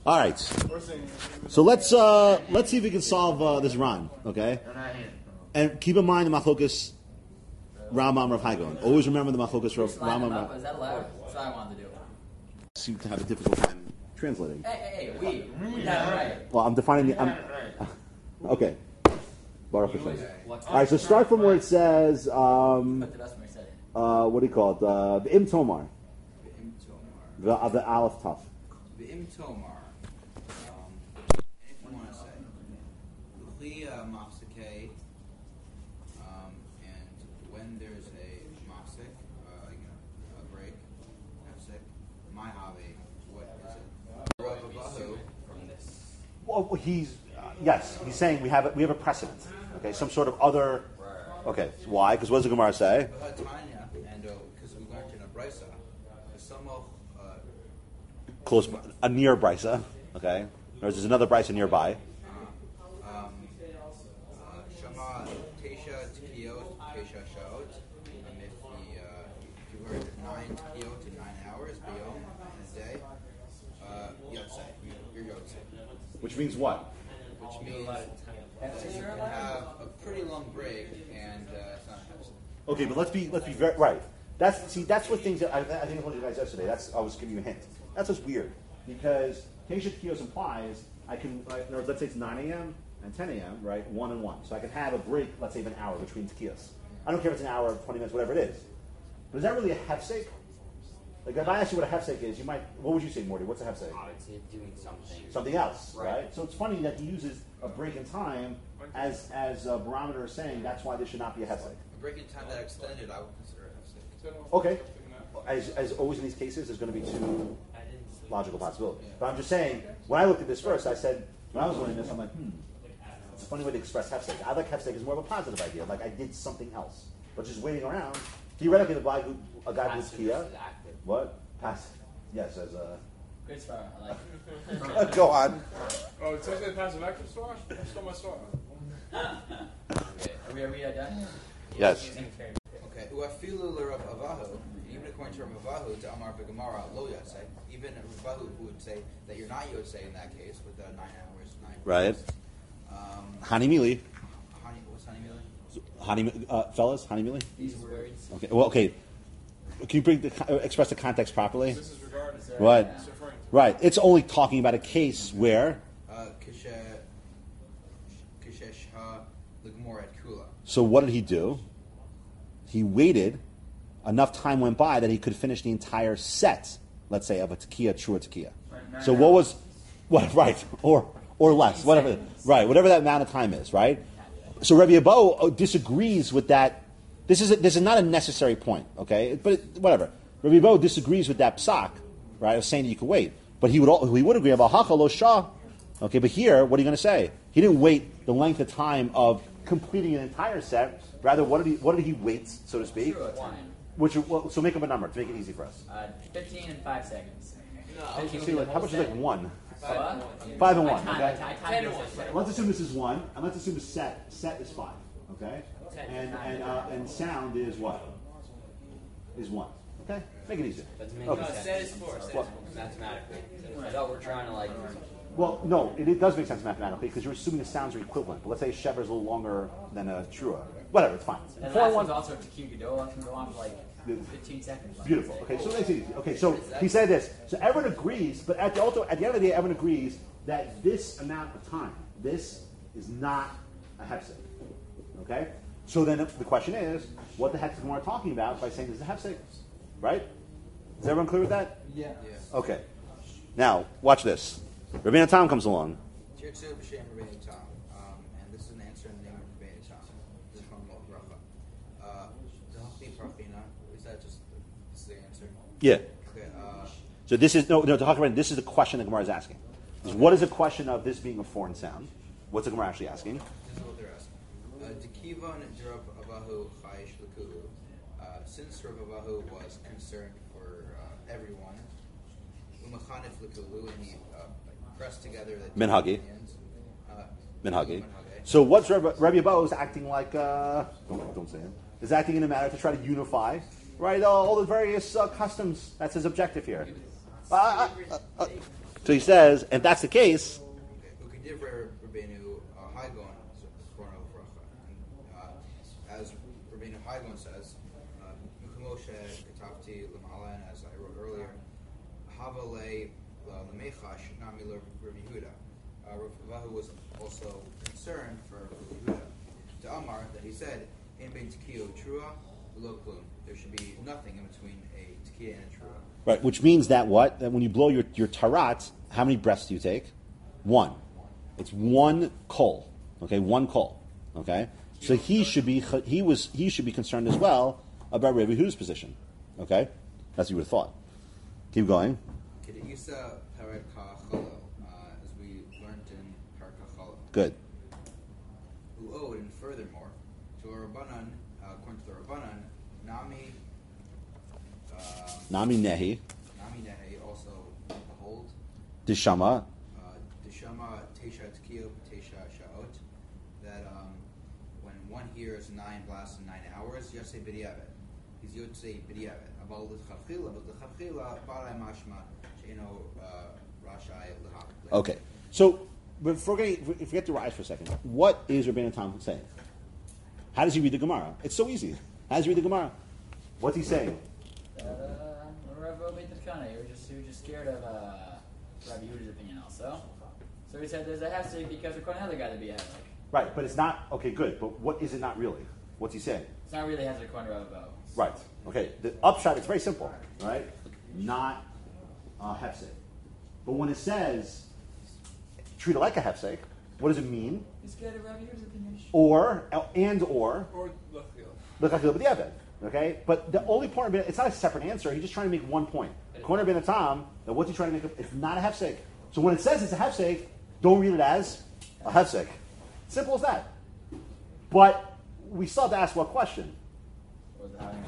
All right. So let's see if we can solve this Ran. Okay. And keep in mind the Machlokas Rambam Rav Haigon. Always remember the Machlokas Rambam. Is that allowed? That's what I wanted to do. Seem to have a difficult time translating. Hey, we got it right. Well, I'm defining the. Okay. Baruch Hashem. All right. So start from where it says. What do you call it? The Im Tomar. The Aleph Taf. The Im Tomar. If you want to say, L'chli Mafseke, and when there's a mafsek, a break, mafsek, my hobby, what is it? Rav Abahu from this. Well, he's he's saying we have a precedent. Okay, some sort of other. Okay, so why? Because what does the Gemara say? Tanya, and because we learned in a brisa, some of Close, a near brisa. Okay, there's another brisa nearby. Shama Tesha Tikiyot Tesha Shaot, and if you learned 9 Tikiyot in 9 hours, biyom in a day, Yotzei, you're Yotzei. Which means what? Which means that you can have a pretty long break and it's not hefsek. Okay, but let's be very right. That's what things that I think I told you guys yesterday. I was giving you a hint. That's what's weird because Tesha Tikiyos implies I can. In other words, let's say it's 9 a.m. and 10 a.m. Right, 1 and 1. So I can have a break, let's say of an hour between Tikiyos. I don't care if it's an hour, 20 minutes, whatever it is. But is that really a hefsek? Like if I ask you what a hefsek is, you might. What would you say, Morty? What's a hefsek? It's doing something. Something else, right? So it's funny that he uses a break in time as a barometer saying that's why this should not be a hefsek. A break in time that extended, I would consider a hefsek. Okay. As always in these cases, there's going to be two logical possibilities. But I'm just saying, when I looked at this first, I said, when I was learning this, I'm like, it's a funny way to express hefsek. I like hefsek as more of a positive idea, like I did something else. But just waiting around, theoretically, a guy who's Kia, what? Passive. Yes, as a... Good start. I like it. Go on. Oh, it says they passive active star? I stole my star. Okay, are we done? Yes. Okay. Uafilu l'Rav Avahu, even according to Rav Avahu, to Amar v'Gemara lo yotzei, even Rav Avahu who would say that you're not yotzei in that case with 9 hours, 9 Right. Hani Mili. What's Hani Mili? Fellas, Hani Mili? These words. Okay. Well, okay. Can you express the context properly? This is regarding Right. it's referring to. Right. It's only talking about a case where. Kishesh ha l'Gemara at Kula. So what did he do? He waited. Enough time went by that he could finish the entire set, let's say, of a tekiah, true tekiah. So what was, right, or less, whatever, right, whatever that amount of time is, right? So Rabbi Abo disagrees with that. This is not a necessary point, okay? But whatever. Rabbi Abo disagrees with that psak, right? Of saying that you could wait, but he would agree about hacha lo shah. Okay, but here, what are you going to say? He didn't wait the length of time of completing an entire set. Rather, what did he wait, so to speak? So make up a number to make it easy for us. 15 and 5 seconds. How much is like 1? 5 and 1. Okay. Let's assume this is 1, and let's assume the set is 5. Okay. And sound is what? Is 1. Okay. Make it easy. Okay. Set is 4. Mathematically. I thought we're trying to Well, no, it does make sense mathematically because you're assuming the sounds are equivalent. But let's say a shever is a little longer than a trua. Whatever, it's fine. And the last one's also Tekiah Gadol. It can go on for like 15 seconds. Beautiful. Okay, so it's easy. Okay, so he said this. So everyone agrees, but at the end of the day, everyone agrees that this amount of time, this is not a hefsek. Okay? So then the question is, what the heck is the Gemara talking about by saying this is a hefsek? Right? Is everyone clear with that? Yeah. Okay. Now, watch this. Rabbeinu Tam comes along. Tirtzu b'shem Rabbeinu Tam, and this is an answer in the name of Rabbeinu Tam. This is from Bracha. Zahachli Parfina, is that just this is the answer? Yeah. Okay. So this is to talk about. This is the question the Gemara is asking. What is the question of this being a foreign sound? What's the Gemara actually asking? This is what they're asking. Dekivon Rav Avahu Chayish L'Kuhu. Since Rav Avahu was concerned for everyone, Umachanif L'Kuhu, and he pressed together the Minhagi. Minhagi. So what's Rabbi Abo is acting like? Don't say it. Is acting in a manner to try to unify, right? All the various customs. That's his objective here. So he says, if that's the case, as Rabbeinu Haigon says, Moshe Katavti Lamalan, as I wrote earlier, Havale Lamechash Nami Rabbi Yehuda. Rav was also concerned for Rabbi Yehuda. To Amar, that he said, "In bein tekiya trua lo klum." There should be nothing in between a tekiya and a trua. right, which means that what? That when you blow your tarat, how many breaths do you take? One. It's one kol. Okay, one kol. Okay, so he should be concerned as well about Rabbi Yehuda's position. Okay, that's what you would have thought. Keep going. Kedisa Paraka Chalel, as we learned in Paraka Chalel. Good. Who owed, and furthermore, to a Rabbanan, according to the Rabbanan, Nami Nehi. Nami Nehi, also behold, Dishama. Deshama Tesha Tekiyo Tesha Shaot, that when one hears 9 blasts in 9 hours, Yosei B'diavad. He's Yotzei B'diavad. Abal L'chachila, but L'chachila, Balai Mashma, Sheino Rashai L'hak. Okay, so but forget the rise for a second. What is Rabbeinu Tam saying? How does he read the Gemara? It's so easy. How does he read the Gemara? What's he saying? He was just scared of Rabbi Yehuda's opinion also. So he said there's a hefsek because according to another guy to be a hefsek. Right, but it's not, okay, good, but what is it not really? What's he saying? It's not really hefsek according to Rabbi Bo. Right, okay, the upshot, it's very simple, right? Not hefsek. But when it says, treat it like a hefsek, what does it mean? He's scared of Rabbi Yehuda's opinion. Or Or okay? But the only point, it's not a separate answer, he's just trying to make one point. According to Ben Atam, that what's he trying to make? It's not a hefsek. So when it says it's a hefsek, don't read it as a hefsek. Simple as that. But we still have to ask what question. Was it having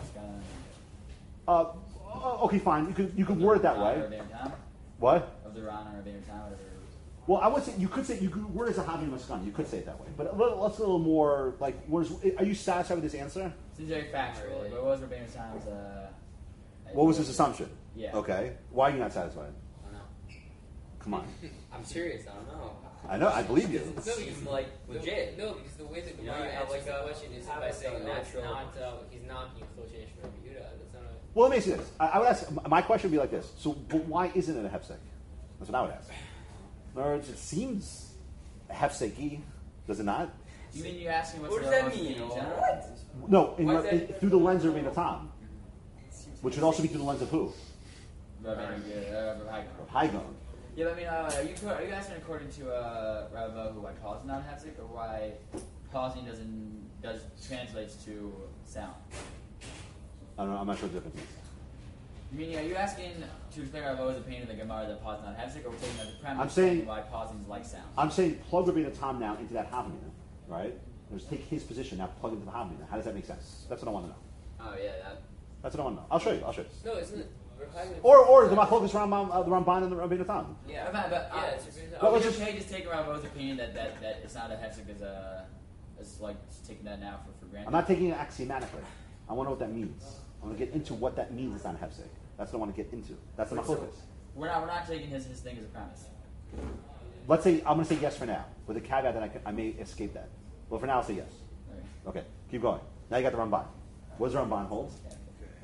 a scan? Okay, fine. You could word it that way. What? Of the Ran or Rabbeinu Tam, whatever. Well, I would say you could word it as a Havi Maskan. You could say it that way. But let's a little more like. Are you satisfied with this answer? Seems very factual. But what was Rabbeinu Tam's? What was his assumption? Yeah. Okay. Why are you not satisfied? I don't know. Come on. I'm serious. I don't know. I know. I believe you. It seems like legit. No, because the way the You know, Gemara you have answers like the a question is have by like saying, a no, it's natural- not, he's not being close to Rabbi Yehuda. That's not a... Well, let me ask you this. I would ask. My question would be like this. So, but why isn't it a hefsek? That's what I would ask. In other words, it seems hefseki. Does it not? You mean you're asking what's What does the that most mean? in general? What? No, Why is that- through the lens of Rabbeinu Tam, which would also be through the lens of who? Rabbeinu Haigon. Yeah, but I mean, are you asking according to Rabbi who why pausing not hefsek, or why pausing translates to sound? I don't know. I'm not sure what the difference is. You mean, are you asking to explain Rabbi's opinion in the Gemara that pausing not hefsek, or we're taking as a premise I'm saying- why pausing is like sound? I'm saying plug Rabbeinu Tam now into that Havamina, right? Just take his position now, plug into the Havamina. How does that make sense? That's what I want to know. Oh, yeah, that... That's what I want to know. I'll show you. No, isn't it... Or the Machlokes Rambam, the Ramban and the Rabbeinu Tam. Yeah, But yeah, it's Rabbeinu Tam. Well, are let's you just- okay just taking Rabbi's opinion that it's not a hefsek as like just taking that now for granted? I'm not taking it axiomatically. I want to know what that means. I want to get into what that means. It's not hefsek. That's what I want to get into. That's the Machlokes. We're not taking his thing as a premise. Let's say I'm going to say yes for now, with a caveat that I may escape that. Well, for now, I'll say yes. Okay. Okay, keep going. Now you got the Ramban. What does the Ramban hold? Okay.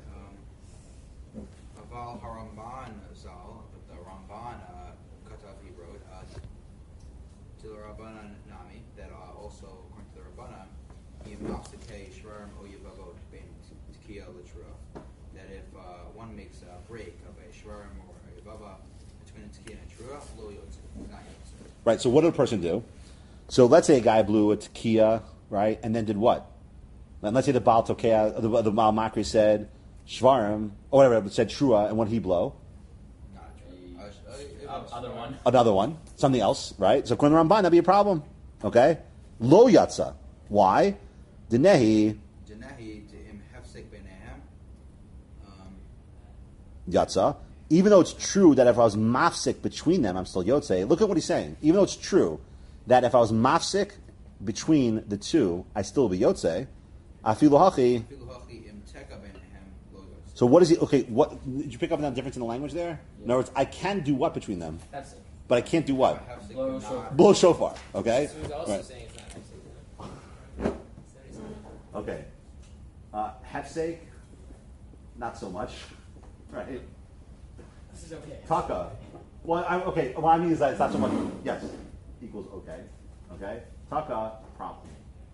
Aval Haramban Zal, but the Ramban Katav he wrote to the Rabbanan Nami that also according to the Rabbanan Yimafseke Shvarim O Yavavot Ben Tekiya Litra, that if one makes a break of a Shvarim or a Yavava between a Tekiya and a Trua, Lo Yotze, not Yotze. Right, so what did a person do? So let's say a guy blew a tekiya, right, and then did what? And let's say the Baal Tokea, the Baal Makri said Shvarim, or whatever, said Trua, and what did he blow? Not a Trua. Other one. Another one, something else, right? So according to Ramban, that'd be a problem, okay? Lo Yatza. Why? Dinehi Janahi to him Hefsek Benehem. Yatza. Even though it's true that if I was mafsik between them, I'm still Yotze. Look at what he's saying. Even though it's true that if I was mafsik between the two, I still be Yotze. Afilu hachi. So what is he? Okay, what did you pick up on that difference in the language there? In other words, I can do what between them, That's it. but I can't do what? Hefsek Blow not- shofar. Blow shofar. Okay. So he's also Right. saying it's not actually. Okay. Hefsek, not so much. Right. This is okay. Taka. Well, okay. What I mean is that it's not so much. Yes, equals okay. Okay. Taka, problem.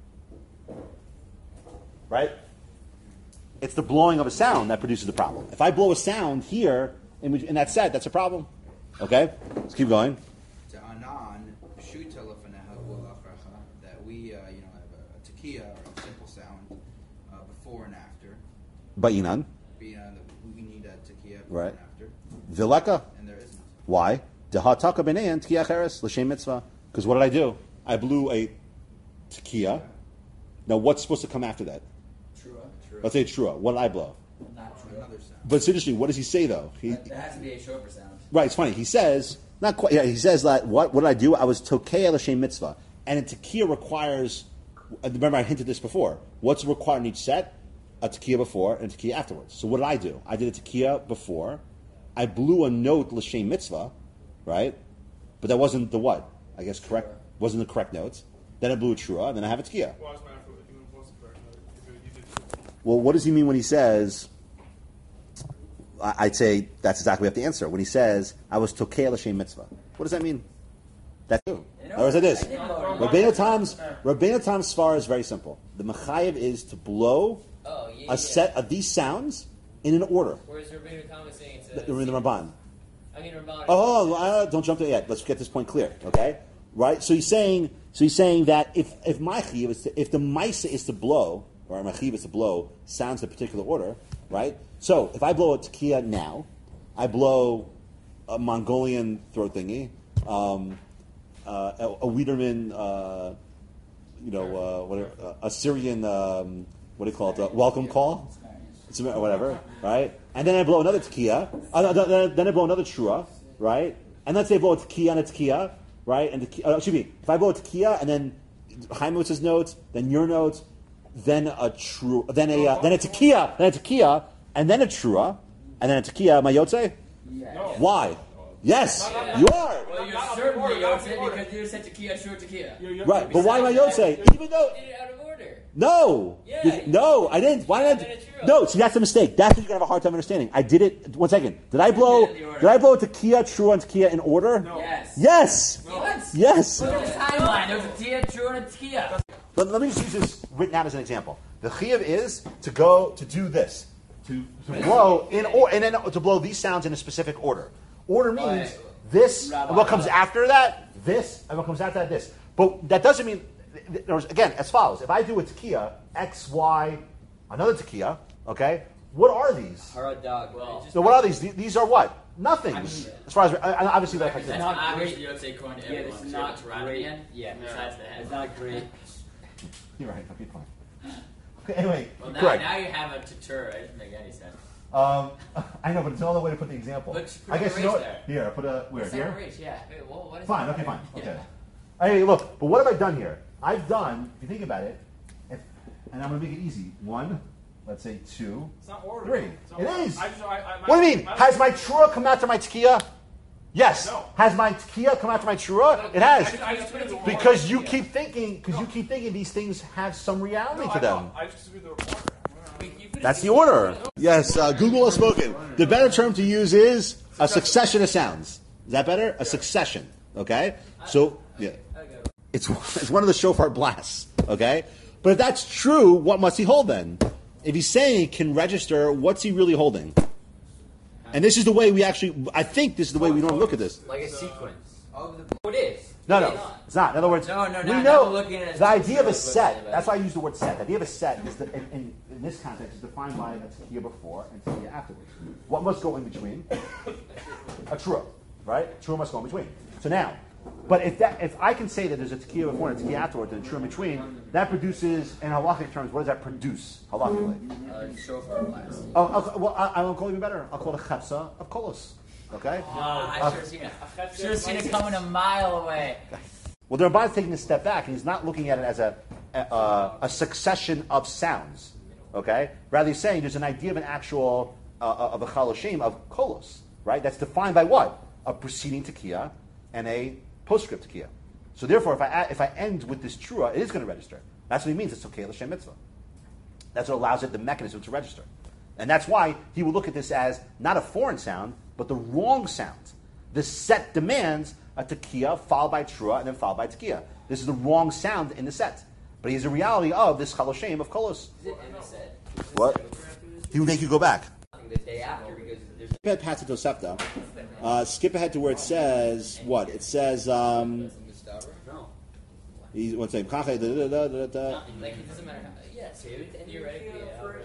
Right. It's the blowing of a sound that produces the problem. If I blow a sound here in that set, that's a problem. Okay. Let's keep going. To anan shuta lefaneha u'lachracha, that we have a tekiah or a simple sound before and after. Ba'inan. We need a tekiah before Right. and after, Vileka. and there isn't. Why? Dehataka b'neyan tekiah cheres l'shem mitzvah. Because what did I do? I blew a tekiah. Now, what's supposed to come after that? True. Let's say trua. What did I blow? Not true. Another sound. But it's interesting. What does he say though? There has to be a shofar sound. Right. It's funny. He says not quite. Yeah. He says that what did I do? I was tokei l'shem mitzvah, and a tekiah requires. Remember, I hinted this before. What's required in each set? A tekiah before and a tekiah afterwards. So what did I do? I did a tekiah before. I blew a note l'shem mitzvah, right? But that wasn't the what? I guess correct. Wasn't the correct notes. Then I blew a trua, and then I have a tekiah. Well, it's matter if you was correct. You did. Well, what does he mean when he says? I'd say that's exactly what we have to answer. When he says, "I was tokei l'shem mitzvah," what does that mean? That's true. Or is it this? Rabbeinu Tam's svar is very simple. The mechayev is to blow Oh, yeah. a set of these sounds in an order. Whereas Rabbeinu Tam is saying it's In the Ramban. I mean, Ramban. Don't jump to it yet. Let's get this point clear, okay? Right. So he's saying that if my chiyuv is if the ma'isa is to blow or my chiyuv is to blow sounds in a particular order, right? So if I blow a tekiah now, I blow a Mongolian throat thingy, a Wiederman, a Syrian, what do you call it? Welcome call. Or whatever, right? And then I blow another tekiah. Then I blow another trua, right? And let's say I blow a tekiah and a tekiah, right? And excuse me, if I blow a tekiah and then Chaimitz's notes, then your notes, then a trua, then a tekiah, and then a trua, and then a tekiah. Am I yotze? Yes. Why? Yes, you are. Well, you're certainly Yotze because you said tekiah, true tekiah. Right, but why am I yotze? Even though. Did it out of order. No. Yeah. No, I didn't. Why did I? No, see, that's a mistake. That's what you're going to have a hard time understanding. I did it. 1 second. Did I blow a tekiah, trua, and tekiah in order? No. Yes. Yes. What? Yes. Look at the timeline. There's a tekiah, true, and a tekiah. Let me just use this written out as an example. The chiyuv is to go to do this, to blow in or and then to blow these sounds in a specific order. Order means Right. this, and what comes after that, this, and what comes after that, this. But that doesn't mean. Again, as follows: if I do a tekiah, X, Y, another tekiah, okay, what are these? Haradag. Well, So what are these? These are what? Nothings. As far as obviously that That's affects not not obvious great. Yotze according to Yeah, everyone. this is So not it's right great. again. Yeah. Besides the head. It's not great. You're right. Okay, fine. Okay, anyway, Well, correct. now you have a tutor. It doesn't make any sense. I know, but it's another way to put the example. But put I guess a you know race what? there. Here, put a where? Second Here. race, yeah. Wait, well, what is Fine. it? Okay, fine. Yeah. Okay. Hey, look. But what have I done here? I've done. If you think about it, and I'm going to make it easy. 1, let's say 2. It's not order. 3. It's not It order. is. I What do you mean? Has my trua come after my tekiah? Yes. No. Has my tekiah come after my trua? It has. I just put it in Because you keep thinking. These things have some reality to them. I just do the order. Wait, you finished That's the order. Yes, Google has spoken. The better term to use is a succession of sounds. Is that better? A succession. Okay? So, yeah. It's one of the shofar blasts. Okay? But if that's true, what must he hold then? If he's saying he can register, what's he really holding? And this is the way I think this is the way we don't look at this. Like a sequence. Of the Oh, it is. No, It no, is. it's not. In other words, No, we now know we're looking at it as the idea of a two set. shows, That's why I use the word set. The idea of a set is that in this context is defined by a tekiah before and tekiah afterwards. What must go in between? A trua, right? Trua must go in between. So now, but if I can say that there's a tekiah before and a tekiah afterwards and a trua in between, that produces in halachic terms. What does that produce halachically? Shofar blast. I'll call it even better. I'll call it a chepsa of kolos. Okay. I should have seen it. Should have seen it coming a mile away. Well, the Ramban is taking a step back, and he's not looking at it as a succession of sounds. Okay, rather he's saying there's an idea of an actual of a chaloshem of kolos, right? That's defined by what? A preceding tekiah and a postscript tekiah. So therefore, if I end with this trua, it is going to register. That's what he means. It's okay l'shem mitzvah. That's what allows it the mechanism to register, and that's why he would look at this as not a foreign sound, but the wrong sound. The set demands a tekiah followed by trua and then followed by tekiah. This is the wrong sound in the set, but he's a reality of this chaloshem of kolos. Is it MSed? What? He would make you go back. The day after because there's Skip ahead past the Tosefta. Skip ahead to where it says what? It says no. he's what's name? Kache, da, da, da, da, da. Like it doesn't matter how. Yeah, so theoretically,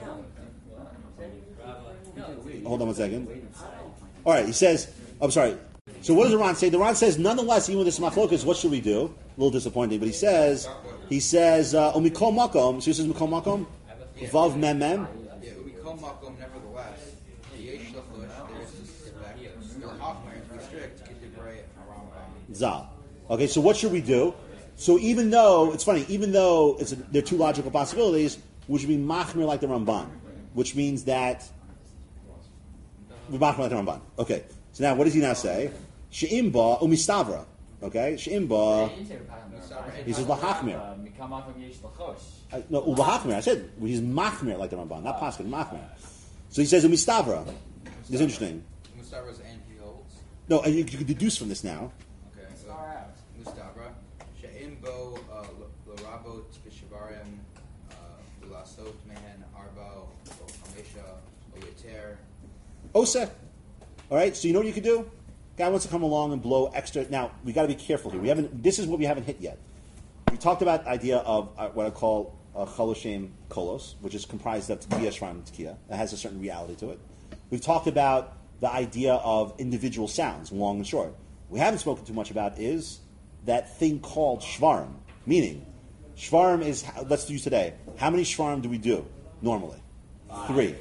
no. Hold on one second. All right, he says. I'm sorry. So what does the Ran say? The Ran says, nonetheless, even with this machlokas, what should we do? A little disappointing, but he says, umikol makom. So he says mikol makom, vav mem mem. Yeah, umikol makom. Nevertheless, yesh lachush. There is this effect. L'chachmer to be strict. K'divrei Rambam. Zal. Okay, so what should we do? So even though it's funny, even though there are two logical possibilities, we should be machmir like the Ramban, which means that we machmir like the Ramban. Okay. So now, what does he now say? She'imba umistavra. Okay, she'imba. He says lahachmir. No, ulahachmir. I said he's machmir like the Ramban, not paskin, machmir. So he says umistavra. This is interesting. Mustavra's and he holds. No, and you can deduce from this now. Okay. Mustavra. She'imbo l'rabot b'shivarim v'lasot mehen arba o chamesha o yeter. Oseh. All right, so you know what you could do? Guy wants to come along and blow extra. Now we got to be careful here. This is what we haven't hit yet. We talked about the idea of what I call chaloshem kolos, which is comprised of tekiah, shvarim, and tekiah. That has a certain reality to it. We've talked about the idea of individual sounds, long and short. We haven't spoken too much about is that thing called shvarim, meaning shvarim is. Let's use today. How many shvarim do we do normally? 3.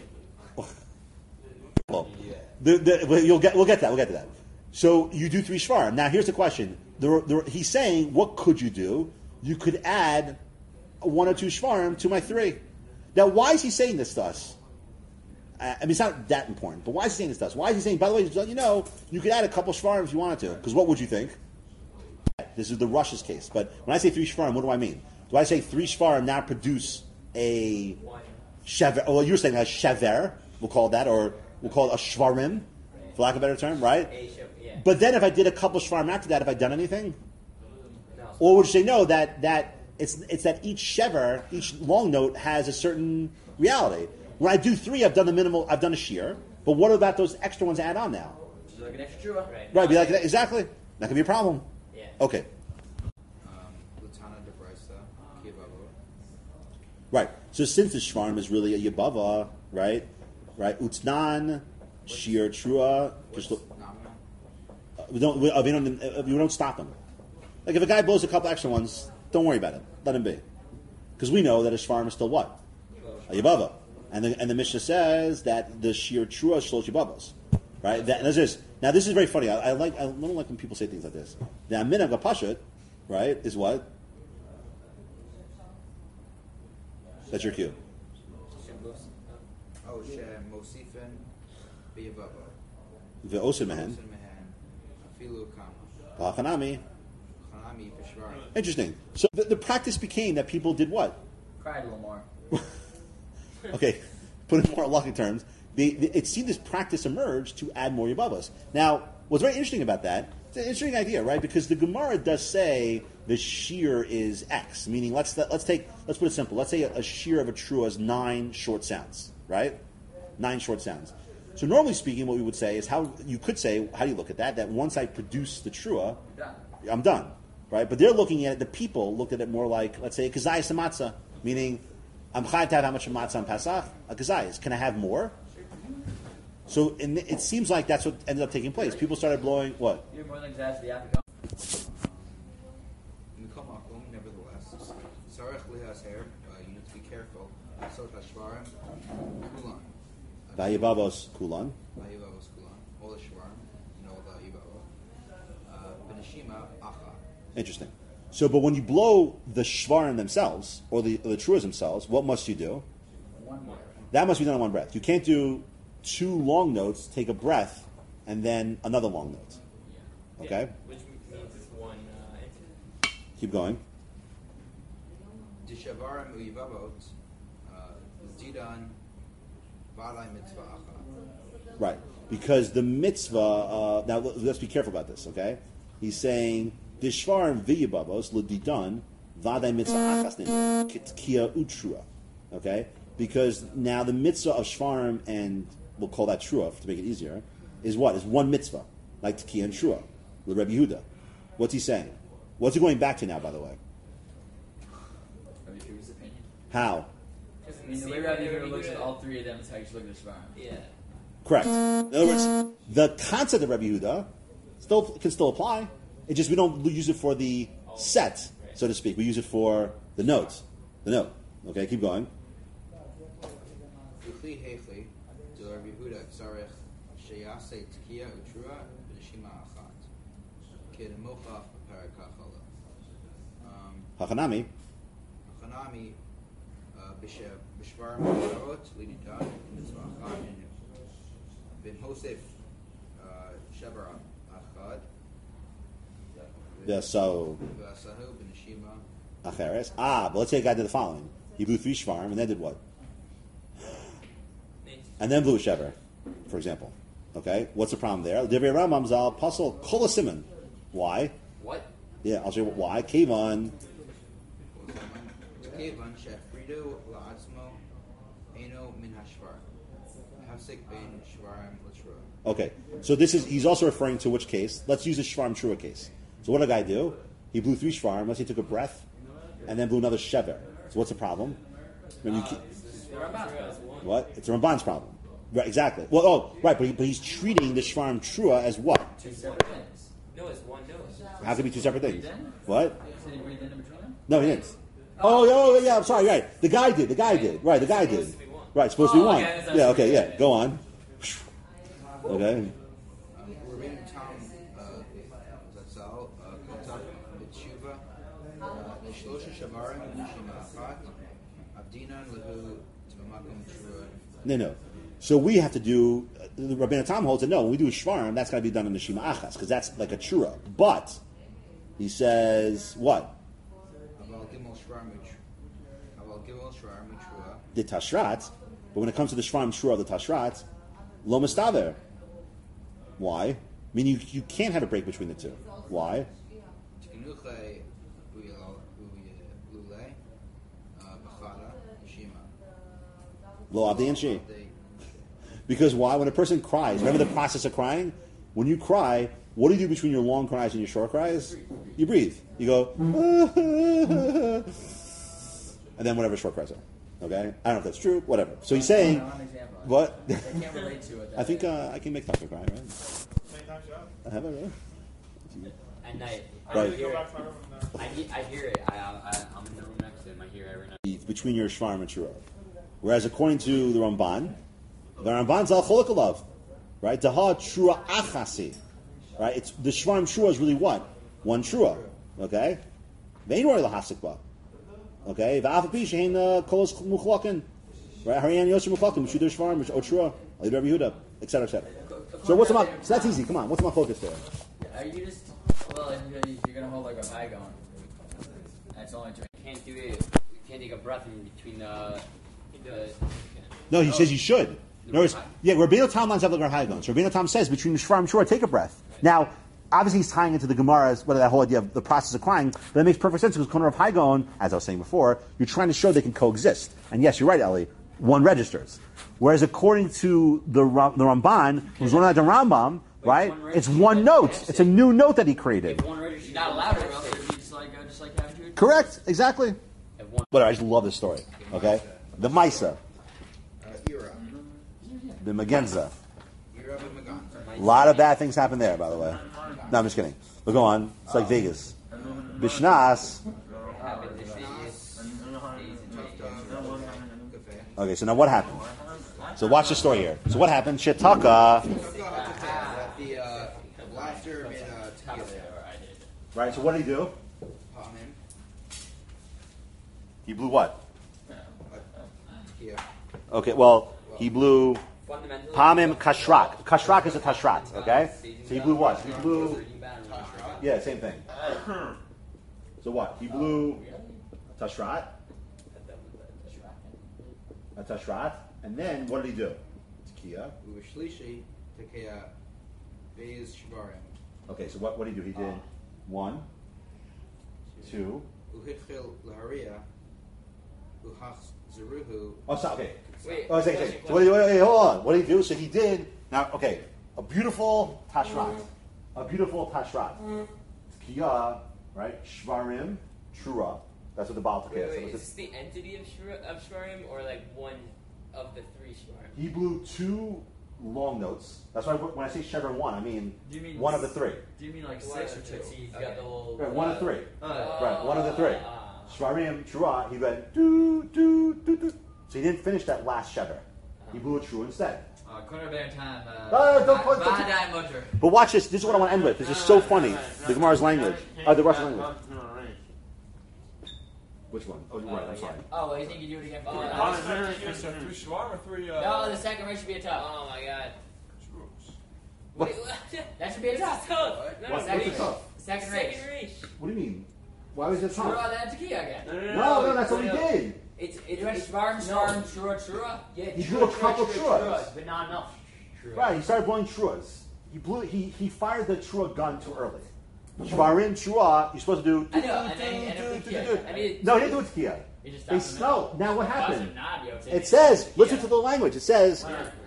Well, we'll get to that. So you do 3 shvarim. Now here's the question. He's saying, what could you do? You could add 1 or 2 shvarim to my 3. Now why is he saying this to us? I mean, it's not that important, but why is he saying this to us? Why is he saying, by the way, you could add a couple shvarim if you wanted to? Because what would you think? This is the Rush's case. But when I say 3 shvarim, what do I mean? Do I say 3 shvarim now produce a shever? Well, you're saying a shever, we'll call it that, or we'll call it a shvarim, for lack of a better term, right? Yeah. But then if I did a couple shvarim after that, have I done anything? No. Or would you say no, that it's that each shever, each long note has a certain reality. When I do 3, I've done the minimal, I've done a shear, but what about those extra ones add on now? Just like an extra trua. Right, be like that, exactly. That could be a problem. Yeah. Okay. Latana de Brisa, Kiyavavu. Right. So since the shvarim is really a yabava, right? Utnan, shear, trua. Just look. We don't stop him. Like if a guy blows a couple extra ones, don't worry about it. Let him be, because we know that a shvarim is still what? A yabava, and the Mishnah says that the shear trua is shlosh yabavos, right? Now this is very funny. I don't like when people say things like this. The minhag pashut, right, is what? That's your cue. Oh, Mosifin, Biyavava. Ve'osin mehen. Afilu Kama. V'hachanami. Hanami Peshvarim. Interesting. So the practice became that people did what? Cried a little more. Okay, put it more lucky terms. It seemed this practice emerged to add more yabavas. Now, what's very interesting about that, it's an interesting idea, right? Because the Gemara does say the shear is X, meaning let's put it simple. Let's say a shear of a trua is 9 short sounds, right? 9 short sounds. So normally speaking, what we would say is how do you look at that? That once I produce the trua, I'm done, right? But they're looking at it, the people looked at it more like, let's say, a kazayas matzah, meaning I'm chayav to have how much of matzah on Pesach? A kazayas. Can I have more? So it seems like that's what ended up taking place. People started blowing what? You're more than exaggerating the African. Mikol Makom, nevertheless, Sarech Lihasher, you need to be careful. Sot Hashvarim, Kulan. Vayivavos kulan. Vayivavos Kulan. All the Shvarim, and all the Yivavos. Benishima, Acha. Interesting. So, but when you blow the shvarim themselves, or the truas themselves, what must you do? One more. That must be done in one breath. You can't do two long notes, take a breath, and then another long note. Okay? Which means it's one Keep going. Dishavarem uyivavot, Zidan, Valai mitzvah achat. Right. Because the mitzvah, now let's be careful about this, okay? He's saying, Dishvarim v'yibavos l'didan v'adai mitzvah achas kitkia utrua. Okay? Because now the mitzvah of shvarim, and we'll call that trua to make it easier, is what? Is one mitzvah, like tkiya and trua, with Rabbi Yehuda. What's he saying? What's he going back to now, by the way? Rabbi Yehuda's opinion. How? I mean, the way Rabbi Yehuda looks at all three of them is how you should look at the Shvarim. Yeah. Correct. In other words, the concept of Rabbi Yehuda can still apply. It just we don't use it for the set, so to speak. We use it for the notes. The note. Okay, keep going. Uchli heichli, to Rabbi Yehuda tzarech sheyaseh tkiya utrua b'neshima achat. Kedemochach b'perek hachala. Hachanami. Hanami b'shvar ma'arot lididan mitzvah achat ben hosef shavar achat So v'asahu b'neshima. acheres. But let's say a guy did the following. He blew 3 shvarim and then did what? And then blew a shever, for example. Okay, what's the problem there? Divrei Rambam zal pasol kol hasiman. Why? What? Yeah, I'll show you why. Kevan. Kevan shefrido la'atzmo eno min hashvar. Hafsik ben shvarim l'trua. Okay, so he's also referring to which case? Let's use the shvarim trua case. So what did a guy do? He blew 3 shvarim, let's say he took a breath, and then blew another shever. So what's the problem? When you what? It's a Ramban's problem. Right, exactly. Well, right, but he's treating the shvarim trua as what? Two separate things. No, it's one note. How can it be 2 separate things? Breathe in? What? Did he breathe in between them? No, he didn't. Oh, yeah, I'm sorry, right. The guy did. Right, the guy did. Right, it's supposed to be one. okay, Yeah, okay, yeah. Go on. Okay. Rabbeinu Tam Zatzal Kotak B'tshuva Nishlosha Shavarim Nishima Achat Abdinan Lehu Tzvamakom Trua. No. So we have to do, Rabbeinu Tam holds it, no, when we do a shvarim, that's got to be done in the Shema Achas, because that's like a trura. But, he says, what? Aval Gimel Shvarim Trua. The Tashrat, but when it comes to the shvarim trura of the Tashrat, lo mistaver. Why? I mean, you can't have a break between the two. Why? Tkinuche Lule Bachara Nishima. Lo avdi and she. Because why? When a person cries, remember the process of crying? When you cry, what do you do between your long cries and your short cries? You breathe. You go, and then whatever short cries are. Okay? I don't know if that's true, whatever. So he's saying, I want an example. what? I can't relate to it. I think I can make Taka cry, right? Many times, yeah. I have it, right? At night. I Right. really go back to my room now. I hear it. I'm in the room next to him. I hear it every night. Between your shvarim and shura. Whereas according to the Ramban Ramban's al cholokalav, right? Daha trua achasi, right? It's the shvarim trua is really what? One trua, okay? Vein roy lahafsikba, okay? Va'afapi shein kolos muchlakin, right? Hariyan yosher muchlakin, mishuder shvarim, o trua, ali Rabbi Yehuda, etc., etc. So what's my? So that's easy. Come on, what's my focus there? Are you just, well, you're going to hold like a high going. That's only two. Can't do it. You can't take a breath in between the No, he says you should. In other words, yeah, Rabbeinu Tam lines up like our Hagon. So Rabbeinu Tam says between the shvar and shura, take a breath. Now, obviously, he's tying into the Gemara's, whether that whole idea of the process of crying, but it makes perfect sense because corner of Hagon, as I was saying before, you're trying to show they can coexist. And yes, you're right, Eli. One registers. Whereas according to the Ramban, who's one like the Rambam, right? It's one note. It's a new note that he created. one register. You're not allowed to, or else it would be just like having two. Correct. Exactly. One. But I just love this story. Okay, the Maisa, Ira. the Magenza. Ira b'Magan. A lot of bad things happen there, by the way. No, I'm just kidding. But go on. It's like Vegas. Bishnas. Okay, so now what happened? So watch the story here. So what happened? Shetaka. The laughter made tequila. Right, so what did he do? Palm in. He blew what? Tequila. Okay, well, he blew fundamentally. Pamim Kashrak. Kashrak is a Tashrat, okay? So he blew what? He blew, yeah, same thing. So what? He blew a Tashrat, and then what did he do? Tekiah. Ubishlishi Tekiah Beis Shvarim. Okay, so what did he do? He did 1, 2. Uhitchil Laharia Uhach Zeruhu. Oh, so, okay. Wait, Oh, say. So wait, hold on. What did he do? So he did, now, okay, a beautiful Tashrat. A beautiful Tashrat. Tekiah, right? Shvarim, Trua. That's what the Baal Tekiah Wait, said. is this the entity of Shvarim or like one of the 3 Shvarim? He blew 2 long notes. That's why when I say Chevron 1, I mean, Do you mean 1 of the 3. Do you mean like One 6 of or the 2? two. He's got the little. Right, 1 of 3. Oh. Right, 1 of the 3. Shvarim, Trua, he went do, do, do, do. So he didn't finish that last Shever. He blew a True instead. Corner bear time. Don't put- Vadai Mutter. But watch this. This is what I want to end with. This is so funny. The Gemara's language. The Russian language. Which one? Oh, right, I'm sorry. Oh, well, you think you do it again? Oh, Is there 3 Shvar or 3? No, the second race should be a tough. Oh my god. What? Wait, That should be a this is tough. tough. What? No, What's second the tough? Second race. Second race. What do you mean? Why was it Trua, tough? then Tekiah again. No, that's what he did. You went Shvarim, Trua. Yeah, He blew a couple Truas. But not enough. Right, he started blowing Truas. He fired the Trua gun too early. Shvarim, Trua, you're supposed to do. I know, and then Tekiah. I mean, No, he didn't do it Tekiah. he just They stopped him. no. Now what happened? It It says, listen to the language. It says,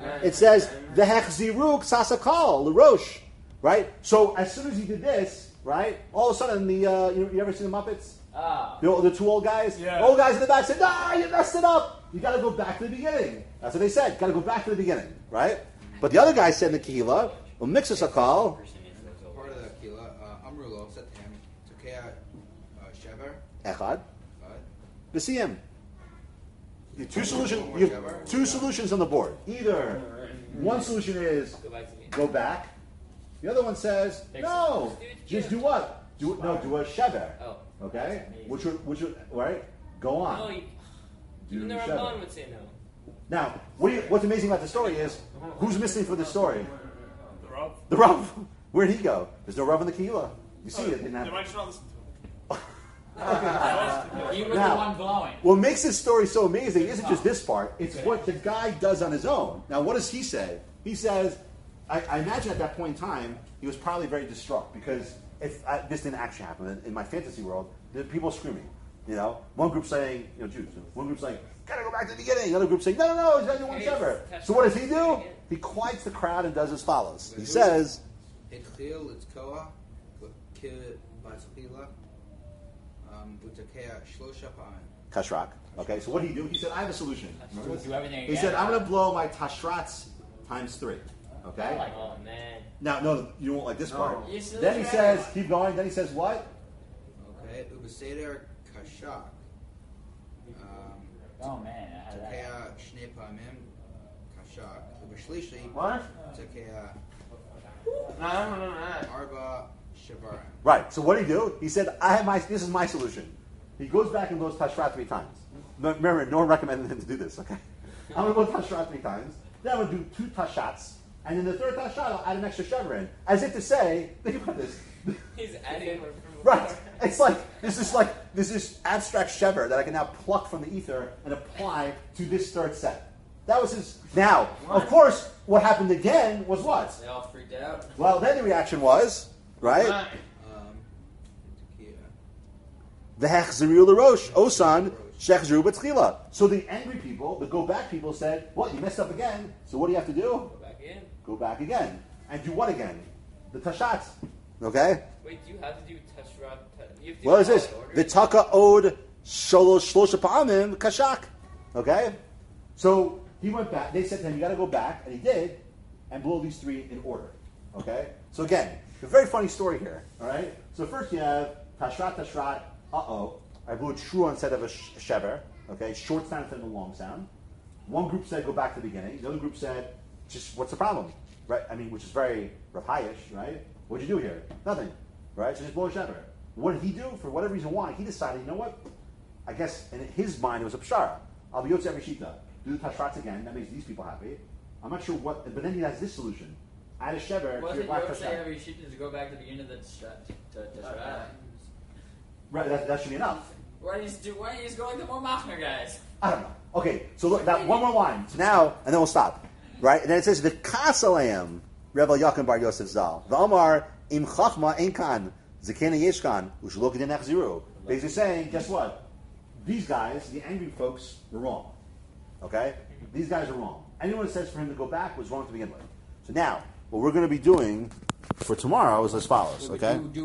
v'hechziru ksasakal l'rosh, right? So as soon as he did this, right, all of a sudden the you ever seen the Muppets? Ah. The 2 old guys. Yeah. The old guys in the back said, "Ah, you messed it up. You got to go back to the beginning." That's what they said. Got to go back to the beginning, right? But the other guy said in the Kehillah, "Umixasakal." Part of the Kila, Amrulo said to him, Tekiah Shever. Echad. But V'siyim. You have 2 solutions on the board. Either one solution is Go back to me. go back. The other one says, no, just do what? Do a shever. Oh. Okay? Which would, right? Go on. No, Do even the shever. Ramban would say no. Now, what's amazing about the story is, who's missing for the story? The Rav. The Rav. Where'd he go? There's no Rav in the Kehillah. You see it. Didn't They have. might just not listen to him. You were Now- the one blowing. What makes this story so amazing isn't just this part, it's what the guy does on his own. Now, what does he say? He says, I imagine at that point in time, he was probably very distraught because if this didn't actually happen, in my fantasy world, there are people screaming. You know, one group saying, Jews, one group saying, gotta go back to the beginning. The other group saying, no, he's got to do one shever. So what does he do? He quiets the crowd and does as follows. He says, Hitchil Litzkoa Batchila Utakea Shlosha Pa'amin. Kashrak. Okay, so what did he do? He said, I have a solution. Remember this? Do everything He again. said, I'm going to blow my tashrats times 3. Okay? Oh man. Now, no, you won't like this part. You still Then he try. says, keep going. Then he says, what? Okay, Ubaseder Kashak. Oh man, I had that. Tekiah Shnei Pa'amim Kashak. Ubashlishi What? Tekiah No. Arba Shavarim. Right. So what did he do? He said, this is my solution. He goes back and blows tashrat 3 times. Remember, no one recommended him to do this, okay? I'm going to blow tashrat 3 times. Then I'm going to do 2 tashats. And in the 3rd tashat, I'll add an extra shever in. As if to say, think about this. He's adding one from Right. It's like this is abstract shever that I can now pluck from the ether and apply to this 3rd set. That was his. Now, of course, what happened again was what? They all freaked out. Well, then the reaction was, right? Tekiah. V'hechzeriu l'rosh, osan, shechzru b'tchila. So the angry people, the go back people said, well, you messed up again, so what do you have to do? Go back in. Go back again. And do what again? The tashat. Okay? Wait, do you have to do Tashrat? You have to do What is all this? in order? V'taka od shlosha pa'amim kashak. Okay? So he went back. They said to him, you got to go back. And he did. And blow these 3 in order. Okay? So again, a very funny story here. All right? So first you have tashrat. Uh-oh. I blew a true instead of a shever. Okay? Short sound instead of a long sound. One group said, go back to the beginning. The other group said, just what's the problem? Right? I mean, which is very Rav Hayish, right? What'd you do here? Nothing. Right? So just blow a shever. What did he do? For whatever reason why, he decided, you know what? I guess in his mind it was a pshara. I'll be yotze every shita. Do the tashrats again. That makes these people happy. I'm not sure what, but then he has this solution. Add a shever to Wasn't your black Yosef Hashem. every sheet to go back to the beginning of the Shvat? Right, that should be enough. Why don't you just go like the more Machner guys? I don't know. Okay, so look, that one more line. So now, and then we'll stop. Right? And then it says, the Kasalayim, Revel Yaakov Bar Yosef Zal. The Omar, Im Chachma Enkan, Zekena Yeshkan, Ushlokin Nechziru. Basically saying, guess what? These guys, the angry folks, were wrong. Okay? These guys are wrong. Anyone that says for him to go back was wrong to begin with. So now, what we're going to be doing for tomorrow is as follows. Okay?